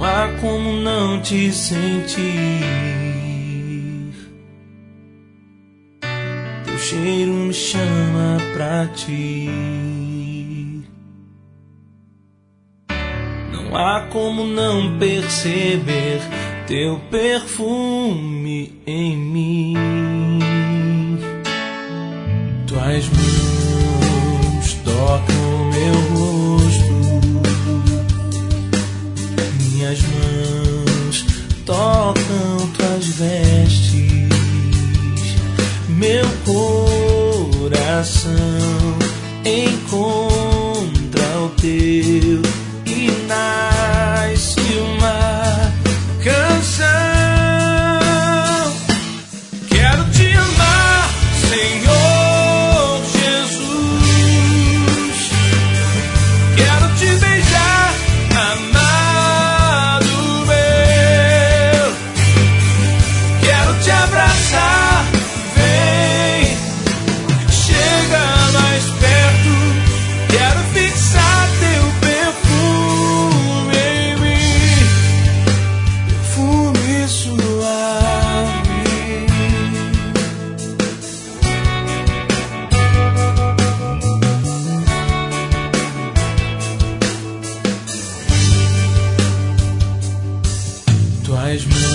Não há como não te sentir. Teu cheiro me chama pra ti. Não há como não perceber teu perfume em mim. Tuas mãos tocam meu rosto, minhas mãos tocam tuas vestes, meu coração encontra o teu e nasce uma canção. Quero te amar, Senhor Jesus. Quero te beijar, amado meu. Quero te abraçar, vem, chega mais perto. Quero fixar teu perfume em mim, perfume suave. Tuas mãos